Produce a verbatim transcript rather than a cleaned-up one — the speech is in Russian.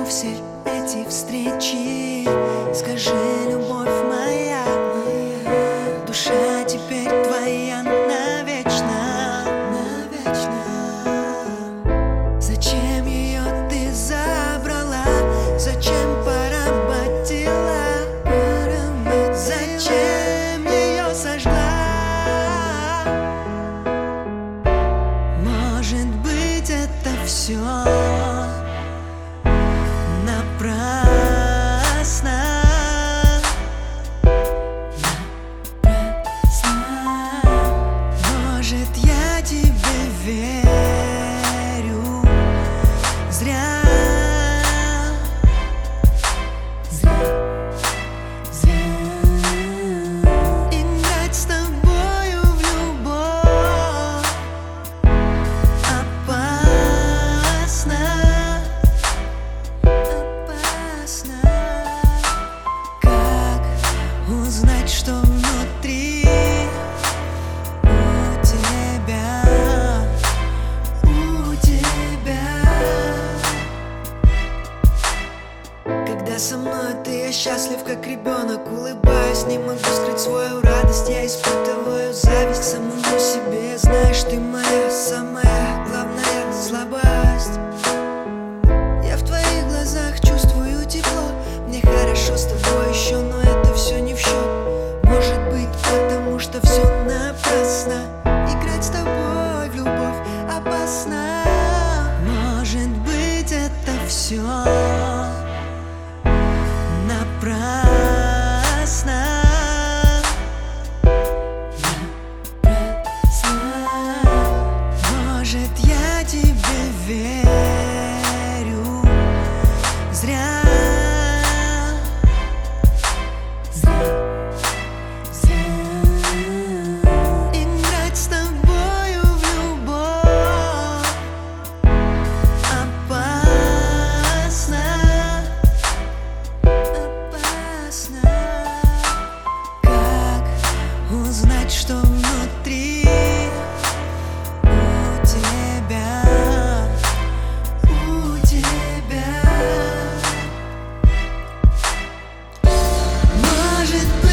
все эти встречи? Скажи, любовь моя, душа теперь твоя навечно, навечно. Зачем ее ты забрала? Зачем поработила? Зачем ее сожгла? Может быть, это все напрасно, напрасно. Может, я тебе верю зря, зря, зря. Играть с тобою в любовь опасно, опасно. Как узнать, что внутри у тебя, у тебя? Когда со мной ты, я счастлив, как ребенок, улыбаюсь, не могу скрыть свою радость. Я испытываю зависть самому себе. Знаешь, ты моя самая главная слабость. Я в твоих глазах чувствую тепло. Мне хорошо с тобой еще, но это все не в счет. Может быть, потому что все напрасно. Играть с тобой в любовь опасно. Может быть, это все напрасно, напрасно. Может, я тебе верю зря, зря, зря. Играть с тобою в любовь опасно, опасно. Как узнать, что внутри у тебя, у тебя? Может быть,